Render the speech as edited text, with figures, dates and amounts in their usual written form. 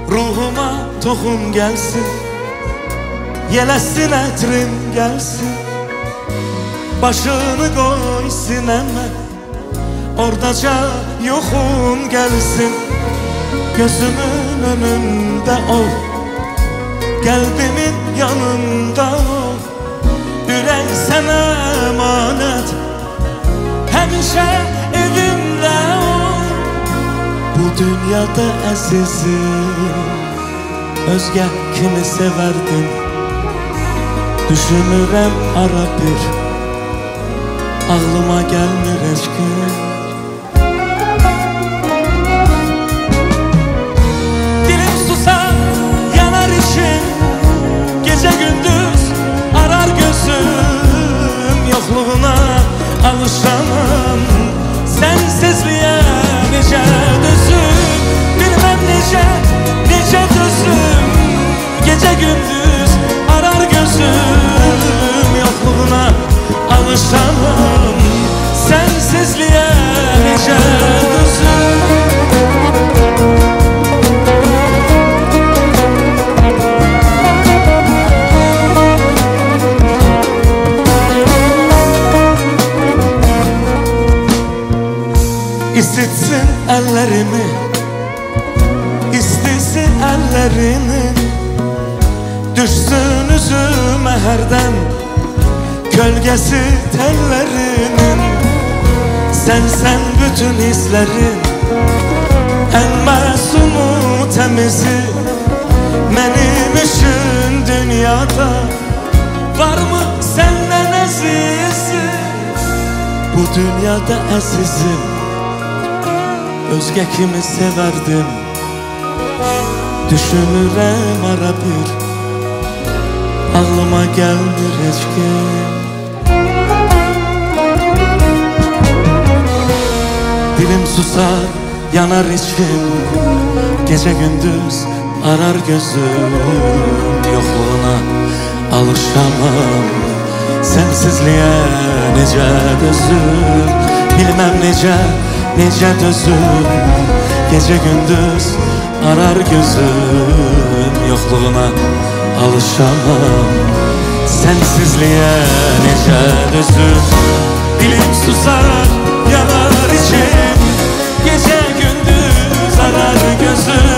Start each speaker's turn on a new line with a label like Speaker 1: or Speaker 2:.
Speaker 1: Ruhuma toxum gelsin, yelesin ətrim gelsin. Başını koy sineme, oradaca yoxum gelsin. Gözümün önünde ol, kalbimin yanında ol. Ürək sənə emanet, həmişə evimdə ol. Bu dünyada əzizim, özgə kimi severdin. Düşünürəm ara bir, ağlıma gelmir eşkin. Dilim susar, yanar içim, gece gündüz arar gözüm. Yokluğuna alışamam, sensizliğe nece dözüm. Bilmem nece dözüm, gece gündüz arar gözüm. Yokluğuna alışamam, sensizliğe nece dözüm. İsitsin ellerimi, istisin ellerinin. Düşsün üzüme herden, gölgesi tellerinin. Sen bütün hislerin, en masumu temizi. Benim için dünyada var mı senden azizi? Bu dünyada azizim, özge kimi severdim. Düşünürəm ara bir, ağlıma gelmir heç kim. Dilim susar, yanar içim, gece gündüz arar gözüm. Yokluğuna alışamam, sensizliğe nece dözüm. Bilmem nece dözüm, gece gündüz arar gözüm. Yokluğuna alışamam, sensizliğe nece dözüm. Dilim susar, yanar içim, gece gündüz arar gözüm.